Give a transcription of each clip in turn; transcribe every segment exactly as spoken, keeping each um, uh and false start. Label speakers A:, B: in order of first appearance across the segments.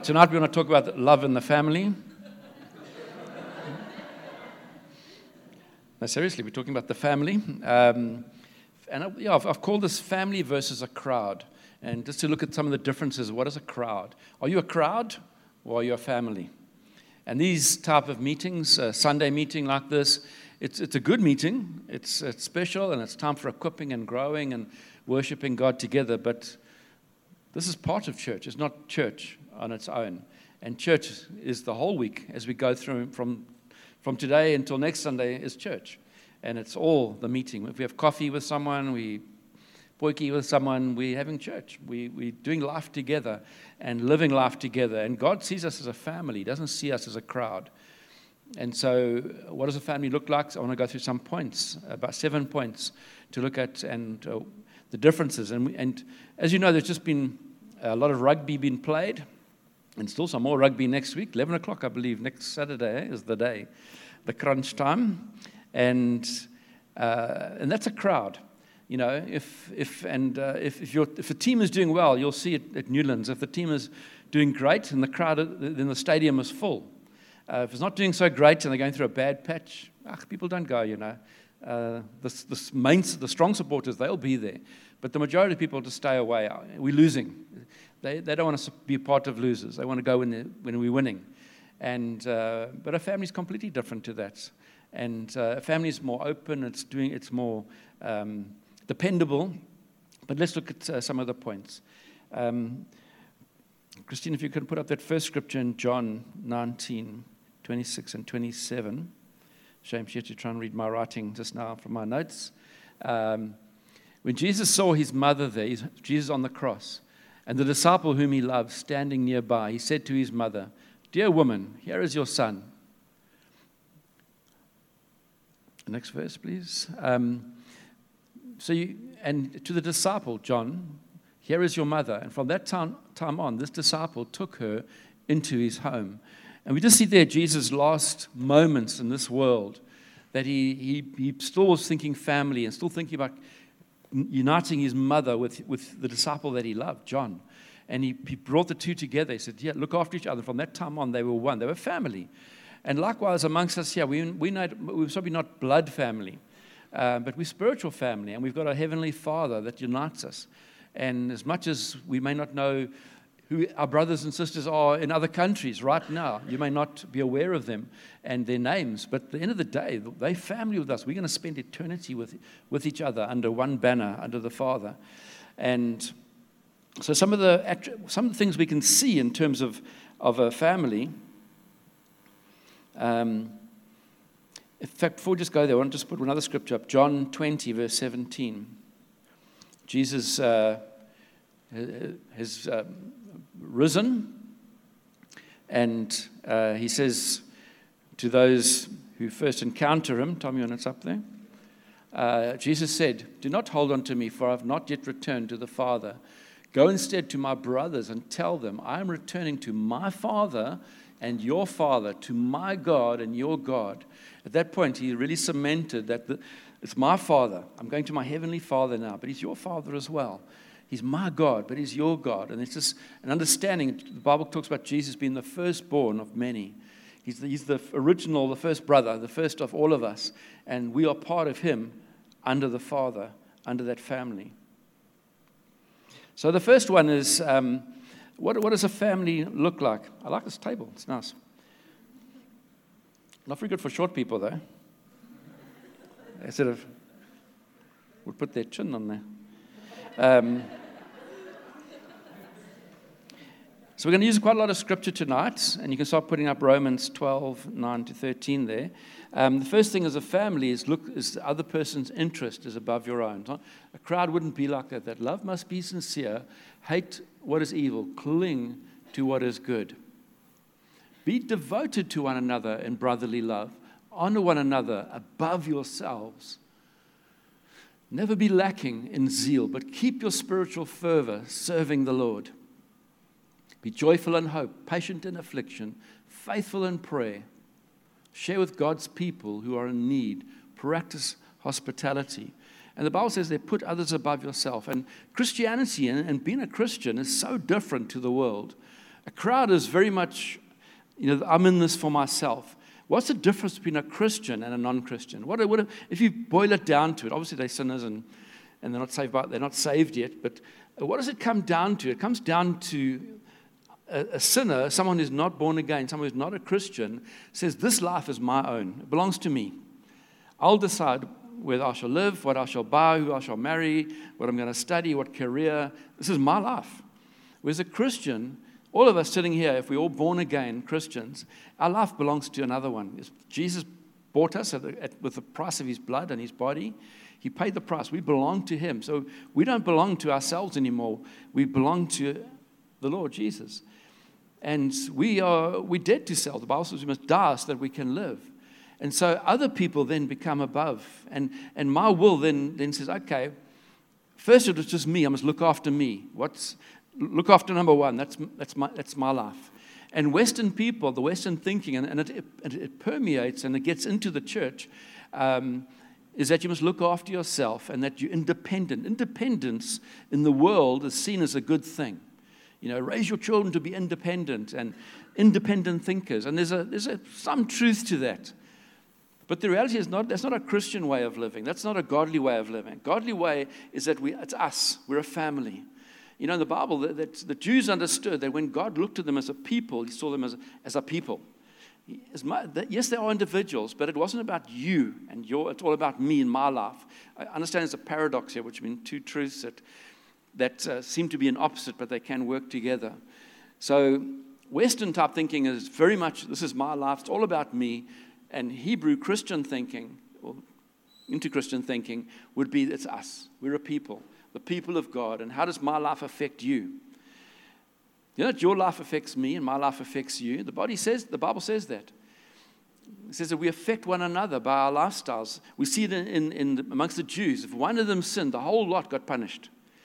A: Tonight we're going to talk about love in the family. No, seriously, we're talking about the family. Um, and I, yeah, I've, I've called this family versus a crowd. And just to look at some of the differences, what is a crowd? Are you a crowd or are you a family? And these type of meetings, a Sunday meeting like this, it's it's a good meeting. It's, it's special and it's time for equipping and growing and worshiping God together. But this is part of church. It's not church on its own. And church is the whole week as we go through from from today until next Sunday is church. And it's all the meeting. If we have coffee with someone, we poikie with someone, we're having church. We, we're doing life together and living life together. And God sees us as a family. He doesn't see us as a crowd. And so what does a family look like? I want to go through some points, about seven points to look at and uh, the differences. And, we, and as you know, there's just been a lot of rugby being played. And still some more rugby next week. eleven o'clock, I believe, next Saturday is the day, the crunch time. And uh, and that's a crowd. You know, if if and uh, if if, you're, if the team is doing well, you'll see it at Newlands. If the team is doing great and the crowd, then the stadium is full. Uh, if it's not doing so great and they're going through a bad patch, ach, people don't go, you know. Uh, the, the, main, the strong supporters, they'll be there. But the majority of people just stay away. We're losing. They they don't want to be a part of losers. They want to go when when we're winning. And uh, but a family is completely different to that. And uh, a family is more open. It's doing. It's more um, dependable. But let's look at uh, some of the points. Um, Christine, if you can put up that first scripture in John nineteen, twenty-six and twenty-seven. Shame she had to try and read my writing just now from my notes. Um, when Jesus saw his mother there, Jesus on the cross, and the disciple whom he loved standing nearby, he said to his mother, "Dear woman, here is your son." Next verse, please. Um, so, you, and to the disciple, John, "Here is your mother." And from that time, time on, this disciple took her into his home. And we just see there Jesus' last moments in this world, that he, he, he still was thinking family and still thinking about uniting his mother with, with the disciple that he loved, John. And he, he brought the two together. He said, yeah, look after each other. From that time on, they were one. They were family. And likewise, amongst us here, we, we know, we're probably not blood family, uh, but we're spiritual family. And we've got a heavenly Father that unites us. And as much as we may not know who our brothers and sisters are in other countries right now, you may not be aware of them and their names, but at the end of the day, they're family with us. We're going to spend eternity with, with each other under one banner, under the Father. And so some of the some of the things we can see in terms of, of a family. Um, in fact, before we just go there, I want to just put another scripture up. John twenty, verse seventeen. Jesus uh, has uh, risen, and uh, he says to those who first encounter him, Tommy, when it's up there, uh, Jesus said, "Do not hold on to me, for I have not yet returned to the Father. Go instead to my brothers and tell them, I am returning to my Father and your Father, to my God and your God." At that point, he really cemented that the, it's my Father. I'm going to my heavenly Father now, but he's your Father as well. He's my God, but he's your God. And it's just an understanding. The Bible talks about Jesus being the firstborn of many. He's the, he's the original, the first brother, the first of all of us. And we are part of him under the Father, under that family. So the first one is, um, what, what does a family look like? I like this table. It's nice. Not very good for short people, though. They sort of would put their chin on there. Um, so we're going to use quite a lot of scripture tonight, and you can start putting up Romans twelve, nine to thirteen there. Um, the first thing as a family is look is the other person's interest is above your own. A crowd wouldn't be like that. That love must be sincere. Hate what is evil. Cling to what is good. Be devoted to one another in brotherly love. Honor one another above yourselves. Never be lacking in zeal, but keep your spiritual fervor serving the Lord. Be joyful in hope, patient in affliction, faithful in prayer. Share with God's people who are in need. Practice hospitality. And the Bible says they put others above yourself. And Christianity and, and being a Christian is so different to the world. A crowd is very much, you know, I'm in this for myself. What's the difference between a Christian and a non-Christian? What, what if you boil it down to it? Obviously, they're sinners and, and they're not saved, by, they're not saved yet. But what does it come down to? It comes down to a, a sinner, someone who's not born again, someone who's not a Christian, says, this life is my own. It belongs to me. I'll decide whether I shall live, what I shall buy, who I shall marry, what I'm going to study, what career. This is my life. Whereas a Christian, all of us sitting here, if we're all born again Christians, our life belongs to another one. Jesus bought us at the, at, with the price of his blood and his body. He paid the price. We belong to him. So we don't belong to ourselves anymore. We belong to the Lord Jesus. And we are we're dead to self. The Bible says we must die so that we can live. And so other people then become above. And, and my will then, then says, okay, first it was just me. I must look after me. What's look after number one. That's that's my that's my life. And Western people, the Western thinking, and, and it, it, it permeates and it gets into the church, um, is that you must look after yourself and that you're independent. Independence in the world is seen as a good thing. You know, raise your children to be independent and independent thinkers. And there's a there's a, some truth to that. But the reality is not that's not a Christian way of living. That's not a godly way of living. Godly way is that we it's us. We're a family. You know, in the Bible, that, that the Jews understood that when God looked at them as a people, he saw them as, as a people. As my, that, yes, they are individuals, but it wasn't about you and your, it's all about me and my life. I understand there's a paradox here, which means two truths that, that uh, seem to be an opposite, but they can work together. So Western type thinking is very much, this is my life, it's all about me. And Hebrew Christian thinking, or into Christian thinking, would be it's us. We're a people. The people of God, and how does my life affect you? You know that your life affects me and my life affects you. The body says, the Bible says that. It says that we affect one another by our lifestyles. We see it in, in, in amongst the Jews. If one of them sinned, the whole lot got punished.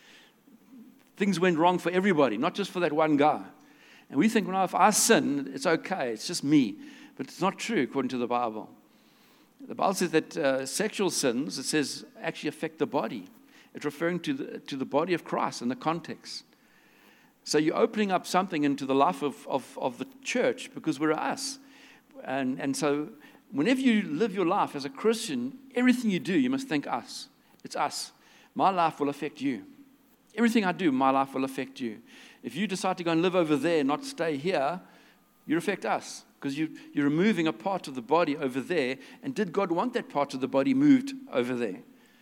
A: Things went wrong for everybody, not just for that one guy. And we think, well, if I sin, it's okay, it's just me. But it's not true according to the Bible. The Bible says that uh, sexual sins, it says, actually affect the body. It's referring to the, to the body of Christ in the context. So you're opening up something into the life of, of, of the church because we're us. And, and so whenever you live your life as a Christian, everything you do, you must think us. It's us. My life will affect you. Everything I do, my life will affect you. If you decide to go and live over there and not stay here, you affect us because you, you're removing a part of the body over there. And did God want that part of the body moved over there?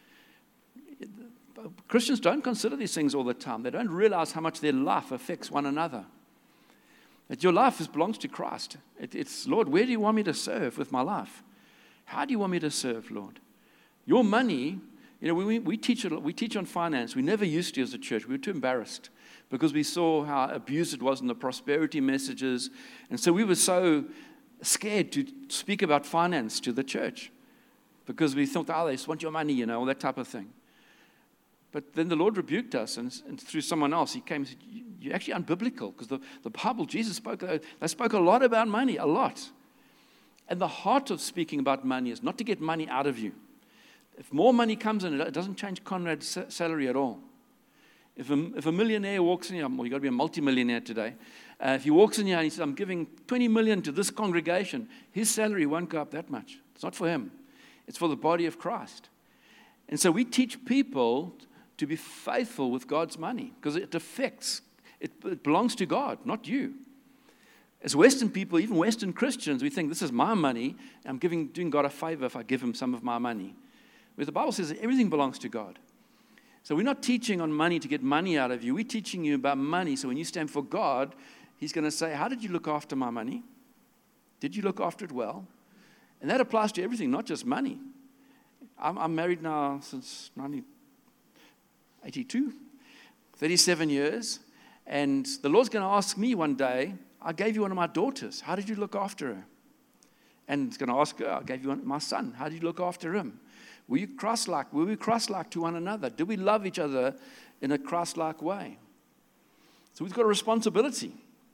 A: Christians don't consider these things all the time. They don't realize how much their life affects one another. That your life is, belongs to Christ. It, it's, Lord, where do you want me to serve with my life? How do you want me to serve, Lord? Your money, you know, we, we, teach, we teach on finance. We never used to as a church. We were too embarrassed because we saw how abused it was in the prosperity messages. And so we were so scared to speak about finance to the church because we thought, oh, they just want your money, you know, all that type of thing. But then the Lord rebuked us, and, and through someone else, he came and said, you're actually unbiblical, because the, the Bible, Jesus spoke, they spoke a lot about money, a lot. And the heart of speaking about money is not to get money out of you. If more money comes in, it doesn't change Conrad's salary at all. If a, if a millionaire walks in here, well, you've got to be a multimillionaire today. Uh, if he walks in here and he says, I'm giving twenty million to this congregation, his salary won't go up that much. It's not for him. It's for the body of Christ. And so we teach people to be faithful with God's money because it affects, it, it belongs to God, not you. As Western people, even Western Christians, we think this is my money, and I'm giving, doing God a favor if I give him some of my money. Whereas the Bible says that everything belongs to God. So we're not teaching on money to get money out of you. We're teaching you about money. So when you stand for God, he's going to say, how did you look after my money? Did you look after it well? And that applies to everything, not just money. I'm, I'm married now since nineteen eighty-two, thirty-seven years. And the Lord's going to ask me one day, I gave you one of my daughters. How did you look after her? And he's going to ask her, I gave you one, my son. How did you look after him? Were you Christ-like? Were we Christ-like to one another? Did we love each other in a Christ-like way? So we've got a responsibility.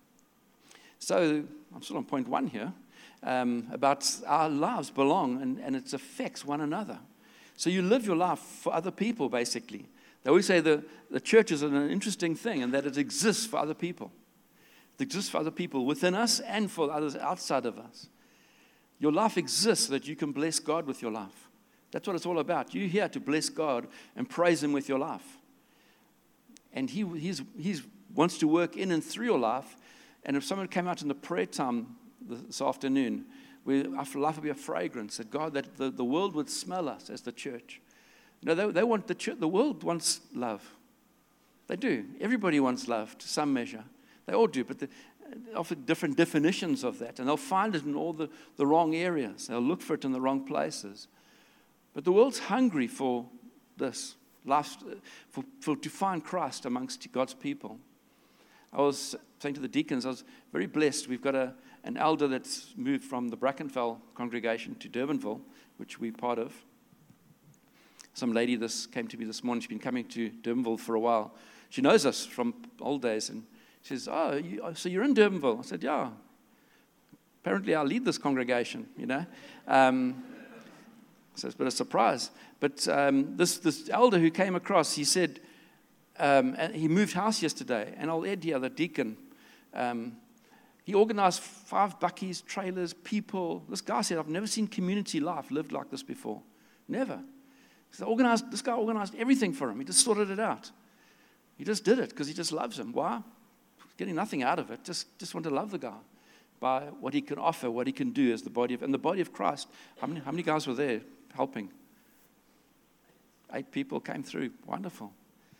A: So I'm still on point one here, um, about our lives belong and, and it affects one another. So you live your life for other people, basically. They always say the, the church is an interesting thing and that it exists for other people. It exists for other people within us and for others outside of us. Your life exists so that you can bless God with your life. That's what it's all about. You're here to bless God and praise Him with your life. And He he's, he's wants to work in and through your life. And if someone came out in the prayer time this afternoon, where our life would be a fragrance, that God, that the, the world would smell us as the church. You know, they, they want the church, the world wants love. They do. Everybody wants love to some measure. They all do, but they offer different definitions of that. And they'll find it in all the, the wrong areas. They'll look for it in the wrong places. But the world's hungry for this, life, for, for to find Christ amongst God's people. I was saying to the deacons, I was very blessed. We've got a, an elder that's moved from the Brackenfell congregation to Durbanville, which we're part of. Some lady this came to me this morning. She's been coming to Durbanville for a while. She knows us from old days, and she says, oh, you, so you're in Durbanville? I said, yeah. Apparently I lead this congregation, you know. Um, so it's a bit of a surprise. But um, this, this elder who came across, he said, um, he moved house yesterday, and old Ed here, the deacon, um, he organized five buckies, trailers, people. This guy said, I've never seen community life lived like this before. Never. So organized, this guy organized everything for him. He just sorted it out. He just did it because he just loves him. Why? Getting nothing out of it. Just, just want to love the guy by what he can offer, what he can do as the body of, and the body of Christ. How many, how many guys were there helping? Eight people came through. Wonderful.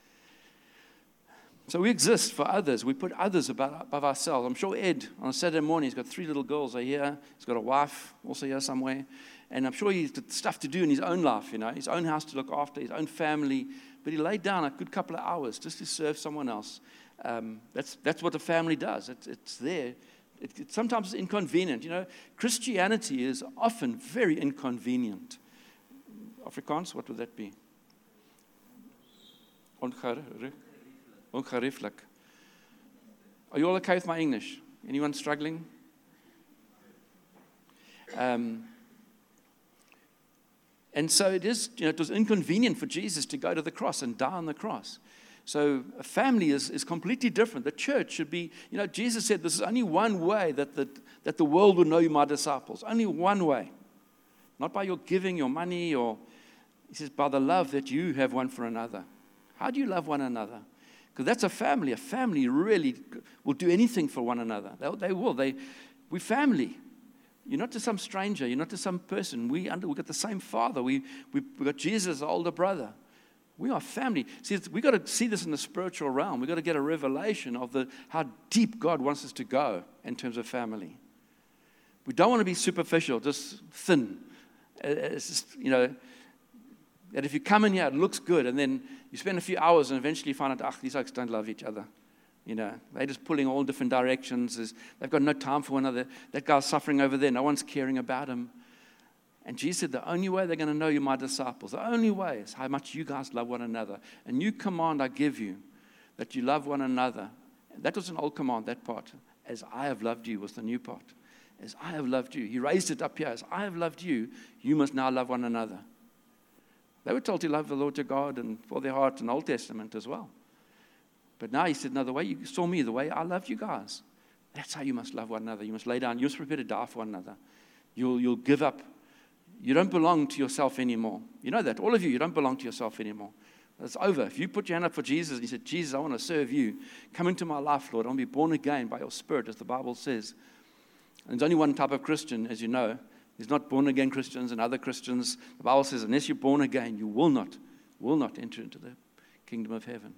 A: So we exist for others. We put others above, above ourselves. I'm sure Ed, on a Saturday morning, he's got three little girls are here. He's got a wife also here somewhere. And I'm sure he's got stuff to do in his own life, you know, his own house to look after, his own family. But he laid down a good couple of hours just to serve someone else. Um, that's that's what the family does. It, it's there. It, it, sometimes it's inconvenient. You know, Christianity is often very inconvenient. Afrikaans, what would that be? Ongerieflik. Are you all okay with my English? Anyone struggling? Um, and so it is, you know, it was inconvenient for Jesus to go to the cross and die on the cross. So a family is, is completely different. The church should be, you know, Jesus said this is only one way that the, that the world will know you my disciples. Only one way. Not by your giving, your money, or, he says, by the love that you have one for another. How do you love one another? Because that's a family. A family really will do anything for one another. They, they will. They, we're family. You're not just some stranger. You're not just some person. We under, we've got the same Father. We, we, we've got Jesus, our older brother. We are family. See, we've got to see this in the spiritual realm. We've got to get a revelation of the how deep God wants us to go in terms of family. We don't want to be superficial, just thin. It's just, you know, that if you come in here, it looks good, and then you spend a few hours and eventually you find out, ah, these folks don't love each other. You know, they're just pulling all different directions. They've got no time for one another. That guy's suffering over there. No one's caring about him. And Jesus said, the only way they're going to know you're my disciples, the only way is how much you guys love one another. A new command I give you, that you love one another. And that was an old command, that part. As I have loved you was the new part. As I have loved you. He raised it up here. As I have loved you, you must now love one another. They were told to love the Lord your God and for their heart in the Old Testament as well. But now he said, no, the way you saw me, the way I love you guys, that's how you must love one another. You must lay down. You must prepare to die for one another. You'll, you'll give up. You don't belong to yourself anymore. You know that. All of you, you don't belong to yourself anymore. It's over. If you put your hand up for Jesus and you said, Jesus, I want to serve you. Come into my life, Lord. I want to be born again by your Spirit, as the Bible says. And there's only one type of Christian, as you know. There's not born-again Christians and other Christians. The Bible says, unless you're born again, you will not, will not enter into the kingdom of heaven.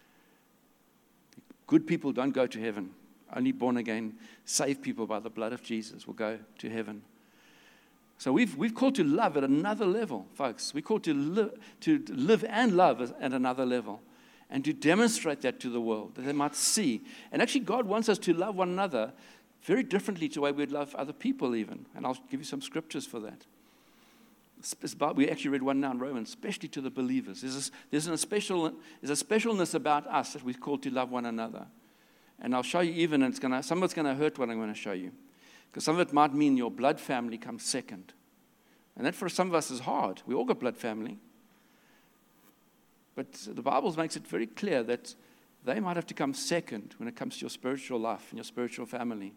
A: Good people don't go to heaven. Only born-again, saved people by the blood of Jesus will go to heaven. So we've we've called to love at another level, folks. We're called to live, to live and love at another level, and to demonstrate that to the world, that they might see. And actually, God wants us to love one another very differently to the way we'd love other people even. And I'll give you some scriptures for that. We actually read one now in Romans, especially to the believers. There's a, there's, a special, there's a specialness about us that we're called to love one another. And I'll show you even, and it's gonna, some of it's going to hurt what I'm going to show you. Because some of it might mean your blood family comes second. And that for some of us is hard. We all got blood family. But the Bible makes it very clear that they might have to come second when it comes to your spiritual life and your spiritual family.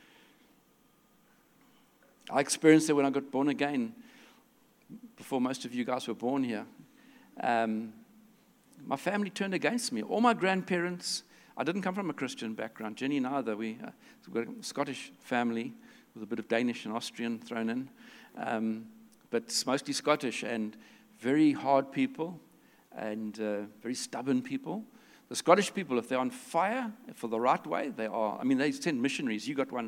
A: I experienced it when I got born again, before most of you guys were born here. Um, my family turned against me. All my grandparents, I didn't come from a Christian background. Jenny neither. We, uh, we've got a Scottish family with a bit of Danish and Austrian thrown in. Um, but it's mostly Scottish, and very hard people and uh, very stubborn people. The Scottish people, if they're on fire for the right way, they are. I mean, they send missionaries. You got one,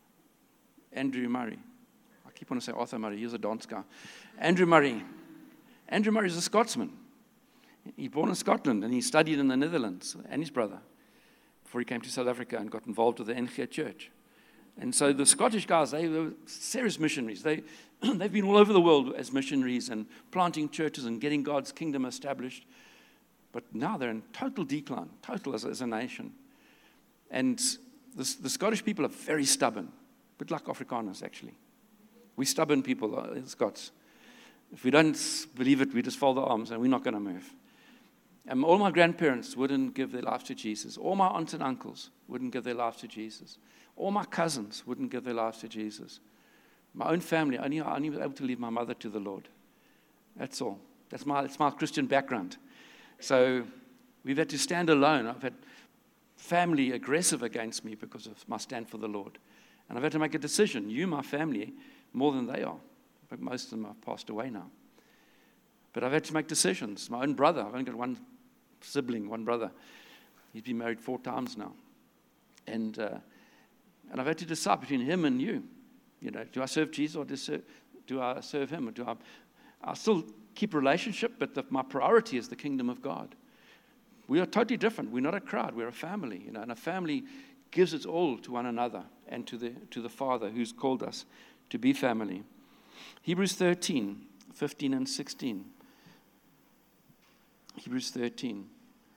A: Andrew Murray. I keep wanting to say Arthur Murray. He's a dance guy. Andrew Murray. Andrew Murray is a Scotsman. He's born in Scotland, and he studied in the Netherlands, and his brother, before he came to South Africa and got involved with the N G Church. And so the Scottish guys, they were serious missionaries. They, they've been all over the world as missionaries and planting churches and getting God's kingdom established. But now they're in total decline, total as, as a nation. And the, the Scottish people are very stubborn, a bit like Afrikaners, actually. We're stubborn people, uh, Scots. If we don't believe it, we just fold our arms and we're not going to move. And all my grandparents wouldn't give their lives to Jesus. All my aunts and uncles wouldn't give their lives to Jesus. All my cousins wouldn't give their lives to Jesus. My own family, only I only was able to leave my mother to the Lord. That's all. That's my, that's my Christian background. So we've had to stand alone. I've had family aggressive against me because of my stand for the Lord. And I've had to make a decision. You, my family, more than they are. But most of them have passed away now. But I've had to make decisions. My own brother, I've only got one sibling, one brother. He's been married four times now. And uh, and I've had to decide between him and you. You know, do I serve Jesus or do, serve, do I serve him? Or do I, I still keep a relationship, but the, my priority is the kingdom of God. We are totally different. We're not a crowd. We're a family. You know, and a family gives its all to one another and to the to the Father who's called us to be family. Hebrews thirteen, fifteen and sixteen. Hebrews thirteen.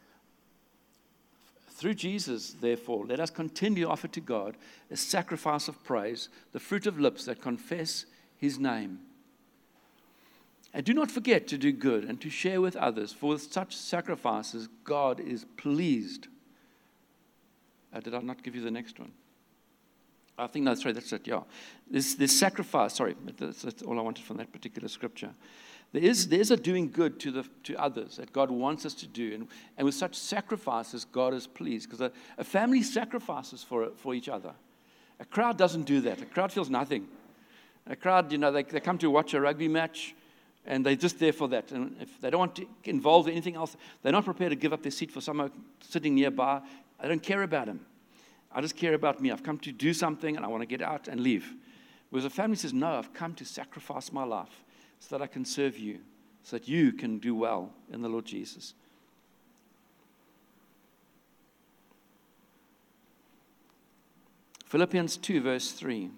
A: Through Jesus, therefore, let us continue to offer to God a sacrifice of praise, the fruit of lips that confess his name. And do not forget to do good and to share with others, for with such sacrifices God is pleased. Uh, did I not give you the next one? I think, no, sorry, that's it, yeah. This, this sacrifice, sorry, that's, that's all I wanted from that particular scripture. There is there's a doing good to the to others that God wants us to do. And, and with such sacrifices, God is pleased. Because a, a family sacrifices for, for each other. A crowd doesn't do that. A crowd feels nothing. A crowd, you know, they, they come to watch a rugby match, and they're just there for that. And if they don't want to get involved in anything else, they're not prepared to give up their seat for someone sitting nearby. I don't care about him. I just care about me. I've come to do something, and I want to get out and leave. Whereas a family says, no, I've come to sacrifice my life so that I can serve you, so that you can do well in the Lord Jesus. Philippians two, verse three.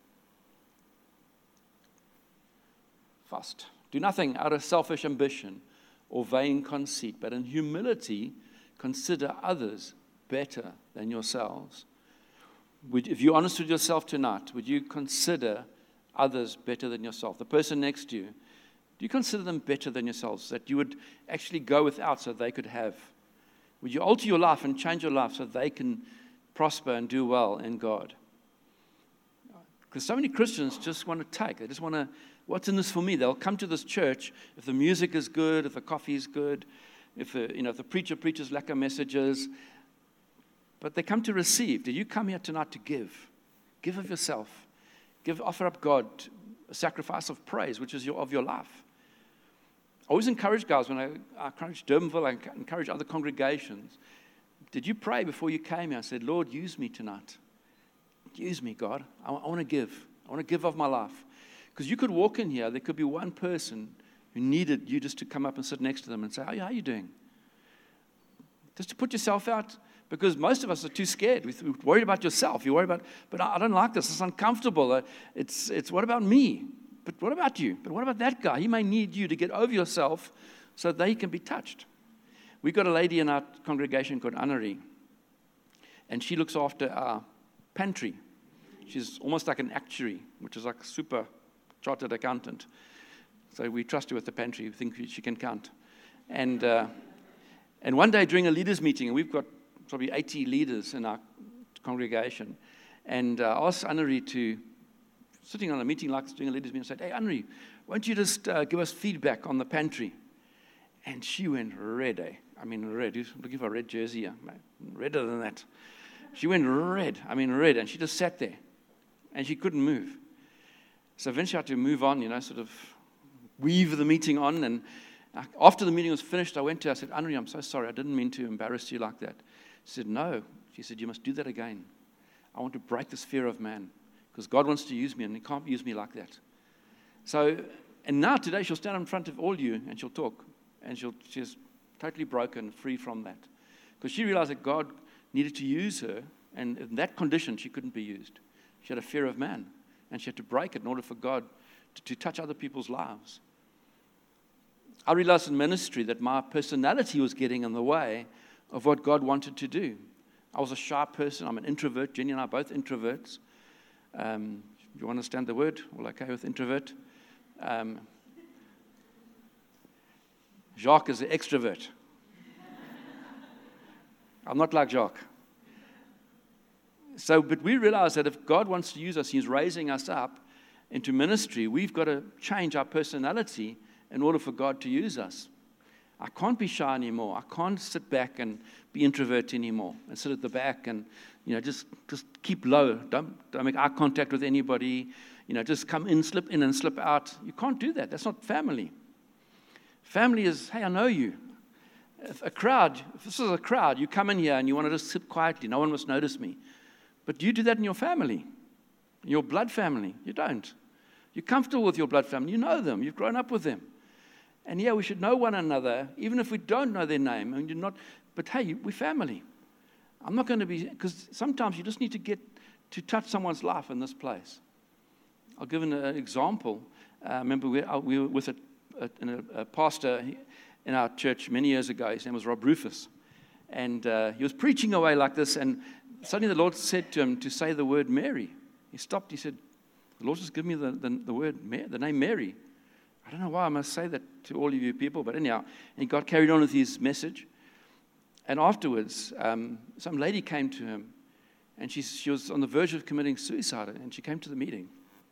A: Fast. Do nothing out of selfish ambition or vain conceit, but in humility consider others better than yourselves. Would, if you're honest with yourself tonight, would you consider others better than yourself? The person next to you, do you consider them better than yourselves, that you would actually go without so they could have? Would you alter your life and change your life so they can prosper and do well in God? Because so many Christians just want to take. They just want to, what's in this for me? They'll come to this church if the music is good, if the coffee is good, if the, you know, if the preacher preaches lekker messages. But they come to receive. Do you come here tonight to give? Give of yourself. Give, offer up God a sacrifice of praise, which is your, of your life. I always encourage guys, when I, I encourage Durbanville, I encourage other congregations. Did you pray before you came here? I said, Lord, use me tonight. Use me, God. I, I want to give. I want to give of my life. Because you could walk in here, there could be one person who needed you just to come up and sit next to them and say, hey, how are you doing? Just to put yourself out. Because most of us are too scared. We're worried about yourself. You're worried about, but I don't like this. It's uncomfortable. It's, it's what about me? But what about you? But what about that guy? He may need you to get over yourself so they can be touched. We've got a lady in our congregation called Annery, and she looks after our pantry. She's almost like an actuary, which is like a super chartered accountant. So we trust her with the pantry. We think she can count. And uh, and one day during a leaders' meeting, and we've got probably eighty leaders in our congregation. And uh, I asked Anne-Marie to, sitting on a meeting like this, doing a leaders meeting, said, hey, Anne-Marie, won't you just uh, give us feedback on the pantry? And she went red, eh? I mean, red. Who's looking for a red jersey here? Redder than that. She went red. I mean, red. And she just sat there. And she couldn't move. So eventually I had to move on, you know, sort of weave the meeting on. And after the meeting was finished, I went to her. I said, Anne-Marie, I'm so sorry. I didn't mean to embarrass you like that. She said, no. She said, you must do that again. I want to break this fear of man. Because God wants to use me, and he can't use me like that. So, and now today she'll stand in front of all you, and she'll talk. And she'll, she's totally broken, free from that. Because she realized that God needed to use her, and in that condition, she couldn't be used. She had a fear of man, and she had to break it in order for God to, to touch other people's lives. I realized in ministry that my personality was getting in the way of what God wanted to do. I was a shy person. I'm an introvert. Jenny and I are both introverts. Um, you understand the word? All okay with introvert? Um, Jacques is an extrovert. I'm not like Jacques. So, but we realize that if God wants to use us, he's raising us up into ministry. We've got to change our personality in order for God to use us. I can't be shy anymore. I can't sit back and be introvert anymore and sit at the back and, you know, just, just keep low. Don't, don't make eye contact with anybody. You know, just come in, slip in and slip out. You can't do that. That's not family. Family is, hey, I know you. If a crowd, if this is a crowd, you come in here and you want to just sit quietly. No one must notice me. But do you do that in your family? In your blood family? You don't. You're comfortable with your blood family. You know them. You've grown up with them. And yeah, we should know one another, even if we don't know their name. And you're not, but hey, we're family. I'm not going to be, because sometimes you just need to get to touch someone's life in this place. I'll give an uh, example. Uh, I remember we, uh, we were with a, a, a pastor in our church many years ago. His name was Rob Rufus. And uh, he was preaching away like this, and suddenly the Lord said to him to say the word Mary. He stopped. He said, the Lord just give me the, the, the word, the name Mary. I don't know why I must say that to all of you people, but anyhow, and God carried on with his message. And afterwards, um, some lady came to him, and she, she was on the verge of committing suicide, and she came to the meeting.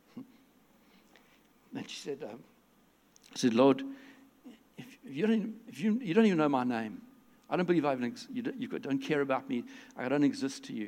A: And she said, um, I said, Lord, if, if, you don't, if you, you don't even know my name, I don't believe I even ex- you, don't, you don't care about me, I don't exist to you.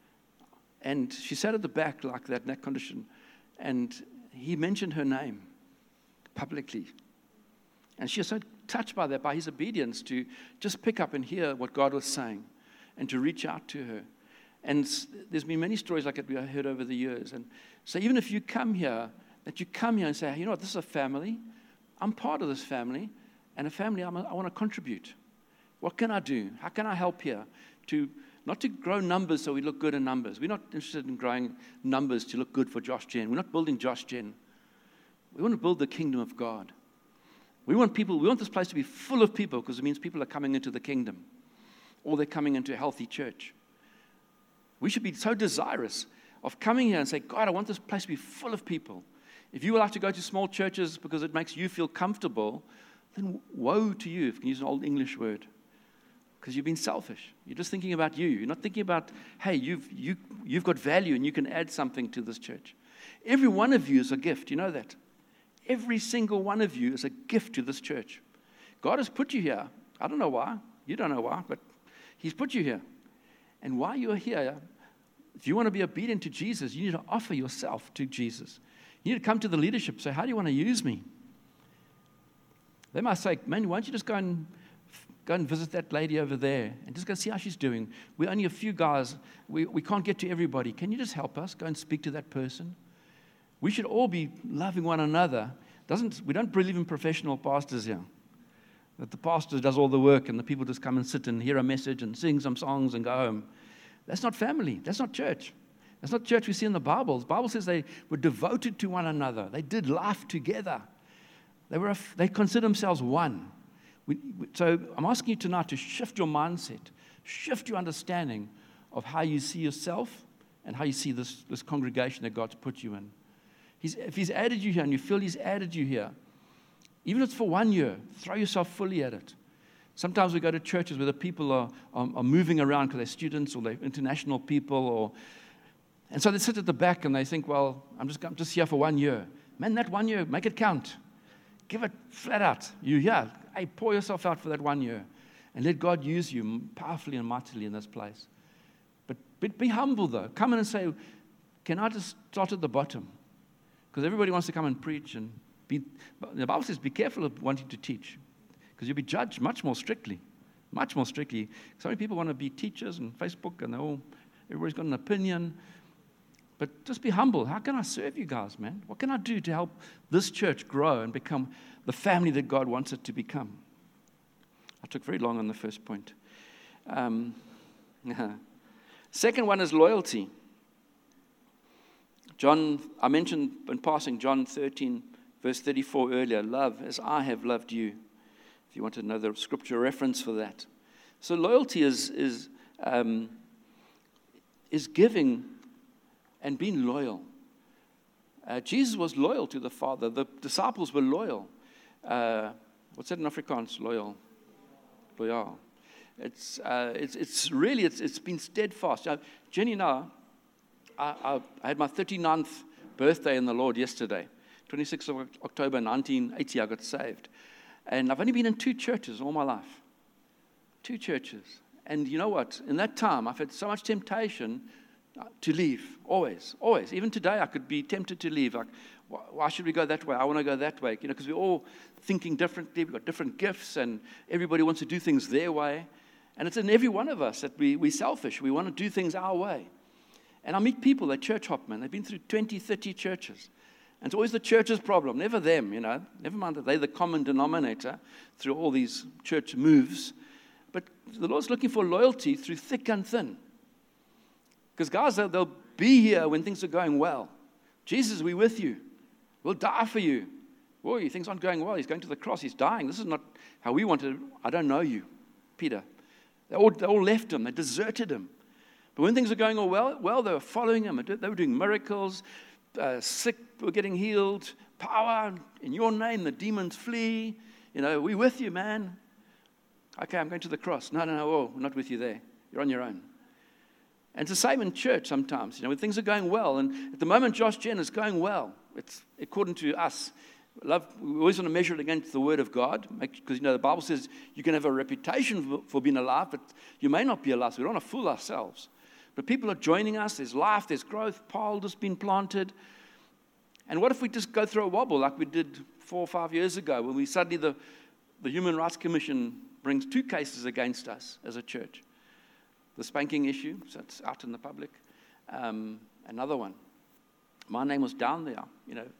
A: And she sat at the back like that in that condition, and he mentioned her name publicly. And she was so touched by that, by his obedience to just pick up and hear what God was saying and to reach out to her. And there's been many stories like that we have heard over the years. And so even if you come here, that you come here and say, you know what, this is a family. I'm part of this family. And a family, I'm a, I want to contribute. What can I do? How can I help here? To not to grow numbers so we look good in numbers. We're not interested in growing numbers to look good for Josh Gen. We're not building Josh Gen. We want to build the kingdom of God. We want people, we want this place to be full of people because it means people are coming into the kingdom or they're coming into a healthy church. We should be so desirous of coming here and say, God, I want this place to be full of people. If you would like to go to small churches because it makes you feel comfortable, then woe to you, if you can use an old English word, because you've been selfish. You're just thinking about you. You're not thinking about, hey, you've, you, you've got value and you can add something to this church. Every one of you is a gift. You know that? Every single one of you is a gift to this church. God has put you here. I don't know why. You don't know why, but he's put you here. And while you're here, if you want to be obedient to Jesus, you need to offer yourself to Jesus. You need to come to the leadership and say, how do you want to use me? They might say, man, why don't you just go and go and visit that lady over there and just go see how she's doing. We're only a few guys. We, we can't get to everybody. Can you just help us? Go and speak to that person. We should all be loving one another. Doesn't we don't believe in professional pastors here. That the pastor does all the work and the people just come and sit and hear a message and sing some songs and go home. That's not family. That's not church. That's not church we see in the Bible. The Bible says they were devoted to one another. They did life together. They were. A, they consider themselves one. We, we, so I'm asking you tonight to shift your mindset, shift your understanding of how you see yourself and how you see this, this congregation that God's put you in. He's, if he's added you here and you feel he's added you here, even if it's for one year, throw yourself fully at it. Sometimes we go to churches where the people are, are, are moving around because they're students or they're international people, or and so they sit at the back and they think, well, I'm just, I'm just here for one year. Man, that one year, make it count. Give it flat out. You're here. Hey, pour yourself out for that one year. And let God use you powerfully and mightily in this place. But, but be humble, though. Come in and say, can I just start at the bottom? Because everybody wants to come and preach. And be. The Bible says, be careful of wanting to teach. Because you'll be judged much more strictly. Much more strictly. So many people want to be teachers on Facebook, and they're all, everybody's got an opinion. But just be humble. How can I serve you guys, man? What can I do to help this church grow and become the family that God wants it to become? I took very long on the first point. Um, second one is loyalty. John, I mentioned in passing John thirteen, verse thirty-four earlier. Love as I have loved you. If you want to know the scripture reference for that. So loyalty is is um, is giving and being loyal. Uh, Jesus was loyal to the Father. The disciples were loyal. Uh, what's that in Afrikaans? Loyal. Loyal. It's uh, it's it's really it's it's been steadfast. Uh, Jenny and I, I, I, I had my thirty-ninth birthday in the Lord yesterday. twenty-sixth of October nineteen eighty, I got saved. And I've only been in two churches all my life. Two churches. And you know what? In that time, I've had so much temptation to leave, always, always. Even today, I could be tempted to leave. Like, why should we go that way? I want to go that way. You know, because we're all thinking differently. We've got different gifts, and everybody wants to do things their way. And it's in every one of us that we, we're selfish. We want to do things our way. And I meet people, they're church hopmen. They've been through twenty, thirty churches. And it's always the church's problem, never them, you know. Never mind that they're the common denominator through all these church moves. But the Lord's looking for loyalty through thick and thin. Because guys, they'll, they'll be here when things are going well. Jesus, we're with you. We'll die for you. Boy, things aren't going well. He's going to the cross. He's dying. This is not how we wanted it. I don't know you, Peter. They all, they all left him. They deserted him. But when things are going all well, well, they were following him. They were doing miracles. Uh, sick were getting healed. Power. In your name, the demons flee. You know, we're with you, man. Okay, I'm going to the cross. No, no, no. Oh, we're not with you there. You're on your own. And it's the same in church sometimes, you know, when things are going well. And at the moment, Josh Gen is going well. It's according to us. Love, we always want to measure it against the Word of God, because, you know, the Bible says you can have a reputation for, for being alive, but you may not be alive. So we don't want to fool ourselves. But people are joining us. There's life. There's growth. Paul has been planted. And what if we just go through a wobble like we did four or five years ago, when we suddenly, the, the Human Rights Commission brings two cases against us as a church? The spanking issue, so it's out in the public. Um, another one. My name was down there, you know.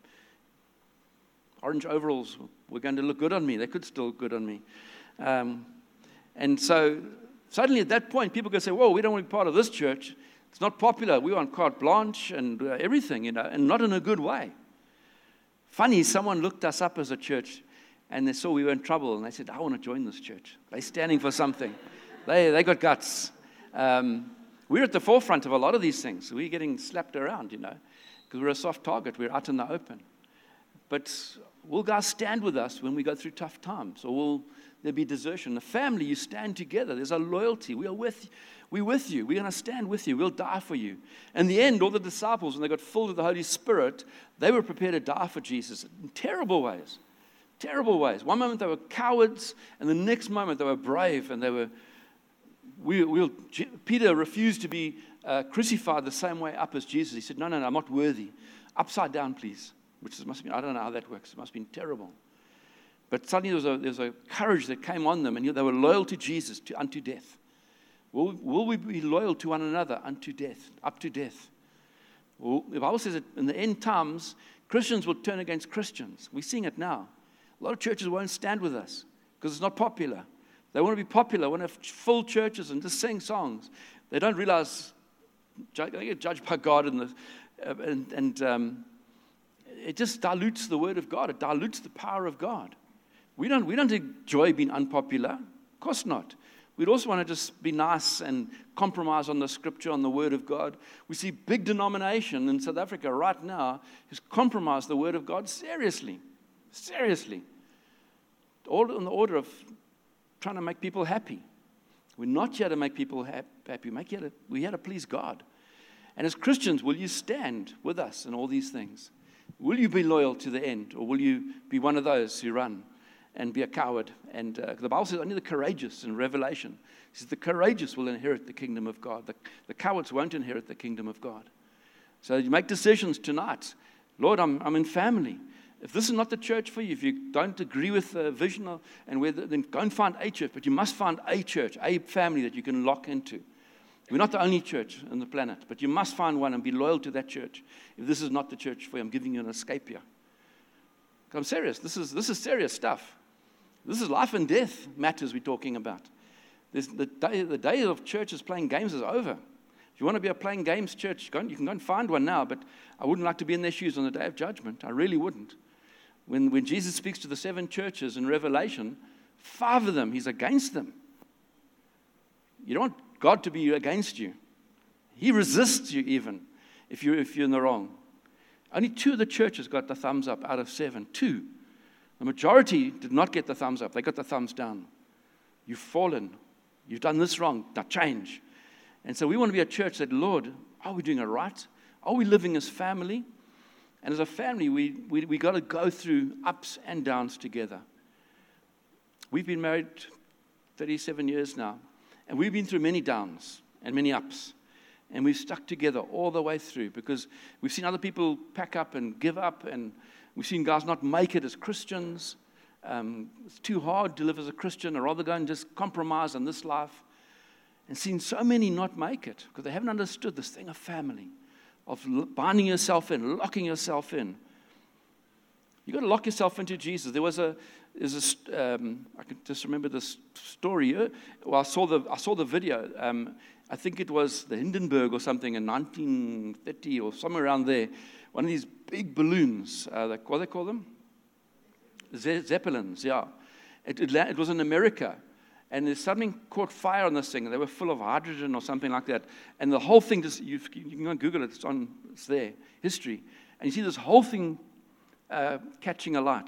A: Orange overalls were going to look good on me. They could still look good on me. Um, and so suddenly at that point, people could say, whoa, we don't want to be part of this church. It's not popular. We want carte blanche and uh, everything, you know, and not in a good way. Funny, someone looked us up as a church, and they saw we were in trouble, and they said, I want to join this church. They're standing for something. They they got guts. Um, we're at the forefront of a lot of these things. We're getting slapped around, you know, because we're a soft target. We're out in the open. But will God stand with us when we go through tough times? Or will there be desertion? The family, you stand together. There's a loyalty. We are with, we're with you. We're going to stand with you. We'll die for you. In the end, all the disciples, when they got filled with the Holy Spirit, they were prepared to die for Jesus in terrible ways. Terrible ways. One moment they were cowards, and the next moment they were brave, and they were We, we'll, Peter refused to be uh, crucified the same way up as Jesus. He said, no, no, no, I'm not worthy. Upside down, please. Which is, must have been, I don't know how that works. It must have been terrible. But suddenly there was a, there was a courage that came on them, and they were loyal to Jesus to, unto death. Will, will we be loyal to one another unto death, up to death? Well, the Bible says that in the end times, Christians will turn against Christians. We're seeing it now. A lot of churches won't stand with us because it's not popular. They want to be popular, want to have full churches and just sing songs. They don't realize they get judged by God, and, the, and, and um, it just dilutes the Word of God. It dilutes the power of God. We don't, we don't enjoy being unpopular. Of course not. We'd also want to just be nice and compromise on the Scripture, on the Word of God. We see big denomination in South Africa right now who's compromised the Word of God seriously. Seriously. All in the order of trying to make people happy. We're not here to make people happy. We're here to, we're here to please God. And as Christians, will you stand with us in all these things? Will you be loyal to the end, or will you be one of those who run and be a coward? And uh, the Bible says only the courageous in Revelation. It says the courageous will inherit the kingdom of God. The, the cowards won't inherit the kingdom of God. So you make decisions tonight. Lord, I'm, I'm in family. If this is not the church for you, if you don't agree with the vision, of, and whether, then go and find a church. But you must find a church, a family that you can lock into. We're not the only church on the planet, but you must find one and be loyal to that church. If this is not the church for you, I'm giving you an escape here. I'm serious. This is this is serious stuff. This is life and death matters we're talking about. There's the day the day of churches playing games is over. If you want to be a playing games church, go and, you can go and find one now. But I wouldn't like to be in their shoes on the day of judgment. I really wouldn't. When when Jesus speaks to the seven churches in Revelation, five of them he's against them. You don't want God to be against you. He resists you even if you're, if you're in the wrong. Only two of the churches got the thumbs up out of seven. Two. The majority did not get the thumbs up. They got the thumbs down. You've fallen. You've done this wrong. Now change. And so we want to be a church that, Lord, are we doing it right? Are we living as family? And as a family, we we we got to go through ups and downs together. We've been married thirty-seven years now. And we've been through many downs and many ups. And we've stuck together all the way through because we've seen other people pack up and give up. And we've seen guys not make it as Christians. Um, it's too hard to live as a Christian. I'd rather go and just compromise on this life. And seen so many not make it because they haven't understood this thing of family, of binding yourself in, locking yourself in. You've got to lock yourself into Jesus. There was a, is a um, I can just remember this story. Well, I saw the, I saw the video. Um, I think it was the Hindenburg or something in nineteen thirty or somewhere around there. One of these big balloons. Uh, what do they call them? Ze- Zeppelins. Yeah, it, it, it was in America, and there's something caught fire on this thing. They were full of hydrogen or something like that, and the whole thing just you, you can go and Google it. It's on. It's there. History, and you see this whole thing. Uh, catching alight.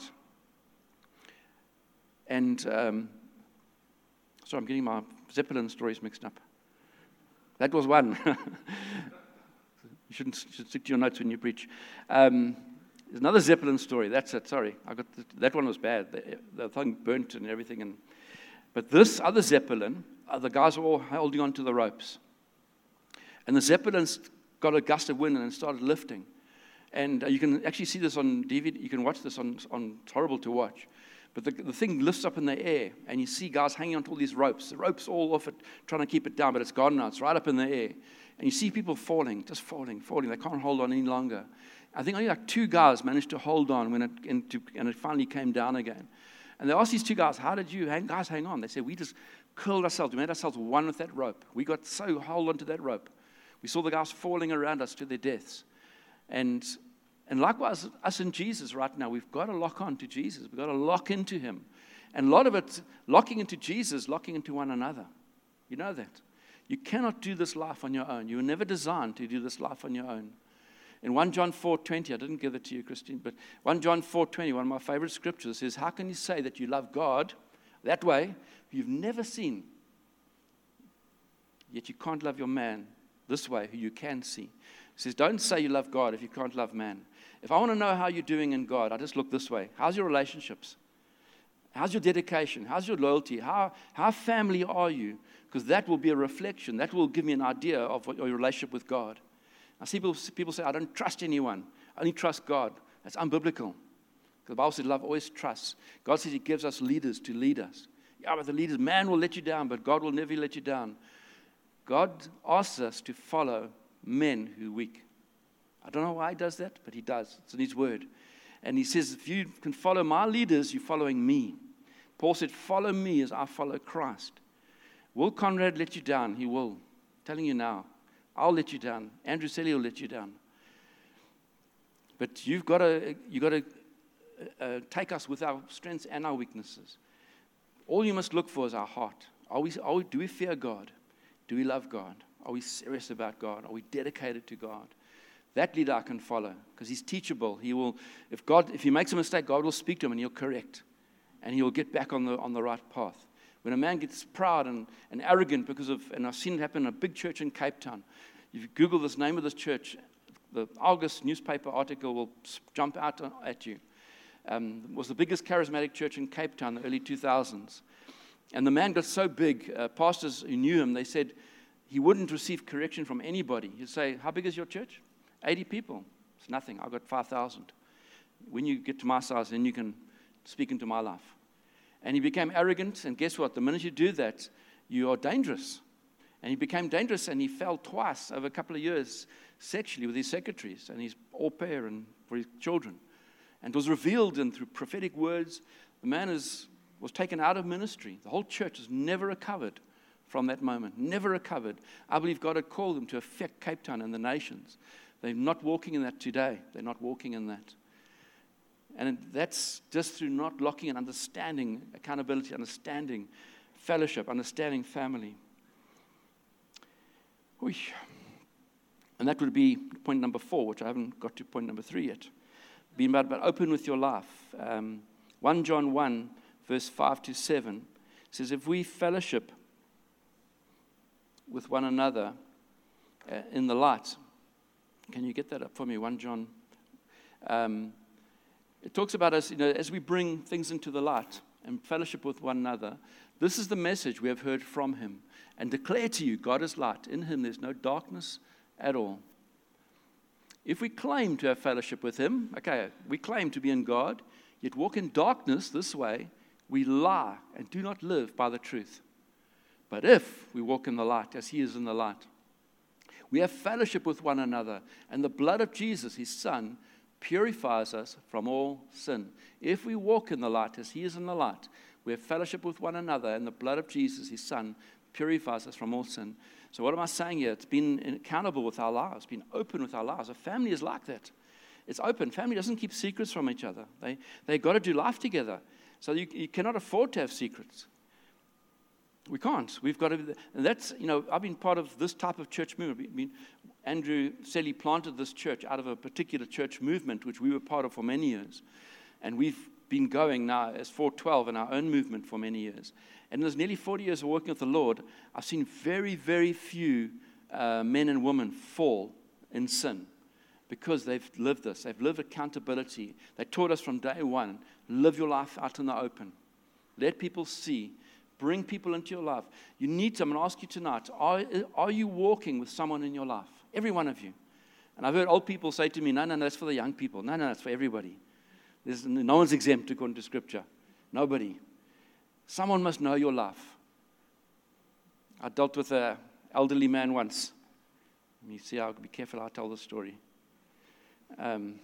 A: And, um, sorry, I'm getting my Zeppelin stories mixed up. That was one. You shouldn't should stick to your notes when you preach. Um, there's another Zeppelin story. That's it, sorry. I got the, that one was bad. The, the thing burnt and everything. And But this other Zeppelin, uh, the guys were all holding on to the ropes. And the Zeppelins got a gust of wind and started lifting. And uh, you can actually see this on D V D. You can watch this on, on it's horrible to watch. But the, the thing lifts up in the air, and you see guys hanging onto all these ropes. The rope's all off it, trying to keep it down, but it's gone now. It's right up in the air. And you see people falling, just falling, falling. They can't hold on any longer. I think only like two guys managed to hold on when it into, and it finally came down again. And they asked these two guys, how did you hang, guys hang on? They said, we just curled ourselves. We made ourselves one with that rope. We got so hold on to that rope. We saw the guys falling around us to their deaths. And And likewise, us and Jesus right now, we've got to lock on to Jesus. We've got to lock into him. And a lot of it, locking into Jesus, locking into one another. You know that. You cannot do this life on your own. You were never designed to do this life on your own. In First John four twenty, I didn't give it to you, Christine, but First John four twenty, one of my favorite scriptures, says, how can you say that you love God that way who you've never seen? Yet you can't love your man this way who you can see. It says, don't say you love God if you can't love man. If I want to know how you're doing in God, I just look this way. How's your relationships? How's your dedication? How's your loyalty? How, how family are you? Because that will be a reflection. That will give me an idea of what your relationship with God. I see people, people say, I don't trust anyone. I only trust God. That's unbiblical. The Bible says love always trusts. God says he gives us leaders to lead us. Yeah, but the leaders, man will let you down, but God will never let you down. God asks us to follow men who are weak. I don't know why he does that, but he does. It's in his word. And he says, if you can follow my leaders, you're following me. Paul said, follow me as I follow Christ. Will Conrad let you down? He will. I'm telling you now. I'll let you down. Andrew Selly will let you down. But you've got to, you've got to uh, take us with our strengths and our weaknesses. All you must look for is our heart. Are we, are we, do we fear God? Do we love God? Are we serious about God? Are we dedicated to God? That leader I can follow because he's teachable. He will, if God, if he makes a mistake, God will speak to him and he'll correct, and he'll get back on the on the right path. When a man gets proud and, and arrogant because of, and I've seen it happen in a big church in Cape Town. If you Google this name of this church, the August newspaper article will jump out at you. Um, it was the biggest charismatic church in Cape Town in the early two thousands. And the man got so big, uh, pastors who knew him, they said he wouldn't receive correction from anybody. He'd say, how big is your church? eighty people. It's nothing. I've got five thousand. When you get to my size, then you can speak into my life. And he became arrogant, and guess what? The minute you do that, you are dangerous. And he became dangerous, and he fell twice over a couple of years sexually with his secretaries and his au pair and for his children. And it was revealed, and through prophetic words, the man is, was taken out of ministry. The whole church has never recovered from that moment, never recovered. I believe God had called them to affect Cape Town and the nations. They're not walking in that today. They're not walking in that. And that's just through not locking and understanding accountability, understanding fellowship, understanding family. Oy. And that would be point number four, which I haven't got to point number three yet. Being about, about open with your life. Um, First John one, verse five to seven says, if we fellowship with one another uh, in the light. Can you get that up for me, First John? Um, it talks about us, you know, as we bring things into the light and fellowship with one another. This is the message we have heard from him and declare to you, God is light. In him there's no darkness at all. If we claim to have fellowship with him, okay, we claim to be in God, yet walk in darkness this way, we lie and do not live by the truth. But if we walk in the light as he is in the light, we have fellowship with one another, and the blood of Jesus, his son, purifies us from all sin. If we walk in the light as he is in the light, we have fellowship with one another, and the blood of Jesus, his son, purifies us from all sin. So what am I saying here? It's been accountable with our lives, been open with our lives. A family is like that. It's open. Family doesn't keep secrets from each other. They they got to do life together. So you, you cannot afford to have secrets. We can't. We've got to, and that's, you know, I've been part of this type of church movement. I mean, Andrew Selly planted this church out of a particular church movement, which we were part of for many years. And we've been going now as four twelve in our own movement for many years. And in those nearly forty years of working with the Lord, I've seen very, very few uh, men and women fall in sin because they've lived this. They've lived accountability. They taught us from day one, live your life out in the open. Let people see. Bring people into your life. You need to, I'm going to ask you tonight, are, are you walking with someone in your life? Every one of you. And I've heard old people say to me, no, no, no, that's for the young people. No, no, that's for everybody. There's, no one's exempt according to Scripture. Nobody. Someone must know your life. I dealt with an elderly man once. You see, I'll be careful how I tell this story. Um,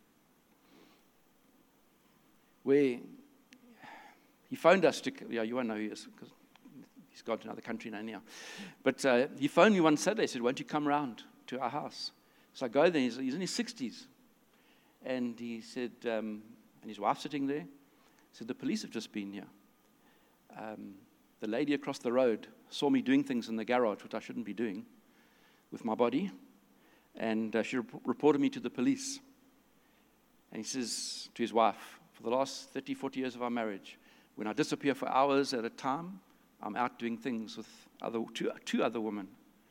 A: where he phoned us to, yeah, you won't know who he is because he's gone to another country now. now. But uh, he phoned me one Saturday, said, won't you come round to our house? So I go there, he's, he's in his sixties. And he said, um, and his wife sitting there, said, the police have just been here. Um, the lady across the road saw me doing things in the garage, which I shouldn't be doing, with my body. And uh, she rep- reported me to the police. And he says to his wife, for the last thirty, forty years of our marriage, when I disappear for hours at a time, I'm out doing things with other two, two other women.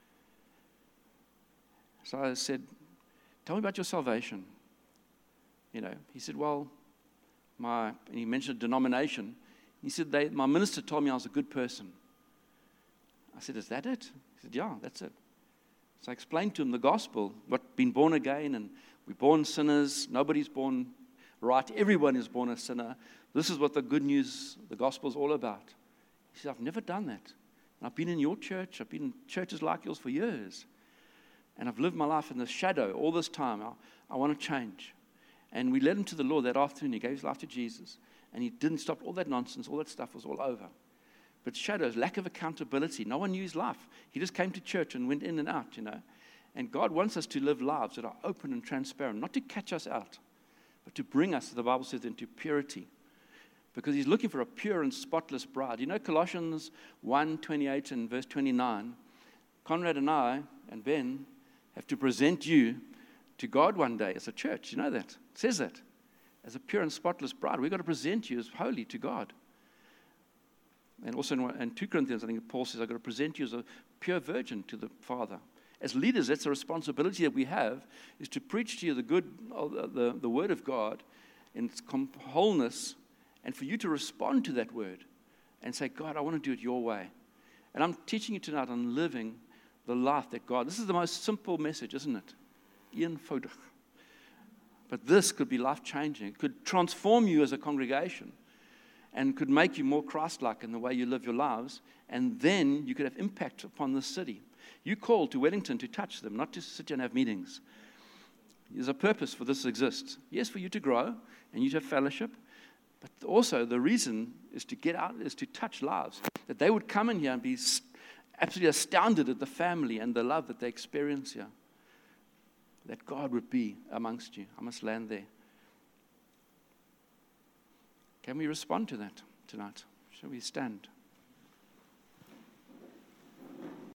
A: So I said, tell me about your salvation. You know, he said, well, my, and he mentioned a denomination. He said, they, my minister told me I was a good person. I said, is that it? He said, yeah, that's it. So I explained to him the gospel, what being born again, and we're born sinners. Nobody's born right. Everyone is born a sinner. This is what the good news, the gospel is all about. He said, I've never done that. And I've been in your church. I've been in churches like yours for years. And I've lived my life in the shadow all this time. I, I want to change. And we led him to the Lord that afternoon. He gave his life to Jesus. And he didn't stop. All that nonsense, all that stuff was all over. But shadows, lack of accountability. No one knew his life. He just came to church and went in and out, you know. And God wants us to live lives that are open and transparent, not to catch us out, but to bring us, the Bible says, into purity. Because he's looking for a pure and spotless bride. You know, Colossians one twenty-eight and verse twenty-nine, Conrad and I and Ben have to present you to God one day as a church. You know that? It says that. As a pure and spotless bride, we've got to present you as holy to God. And also in, in Second Corinthians, I think Paul says, I've got to present you as a pure virgin to the Father. As leaders, that's a responsibility that we have, is to preach to you the good, the, the word of God in its wholeness, and for you to respond to that word and say, God, I want to do it your way. And I'm teaching you tonight on living the life that God, this is the most simple message, isn't it? Eenvoudig. But this could be life-changing. It could transform you as a congregation and could make you more Christ-like in the way you live your lives, and then you could have impact upon the city. You called to Wellington to touch them, not to sit here and have meetings. There's a purpose for this exists. Yes, for you to grow and you to have fellowship, but also the reason is to get out, is to touch lives. That they would come in here and be absolutely astounded at the family and the love that they experience here. That God would be amongst you. I must land there. Can we respond to that tonight? Shall we stand?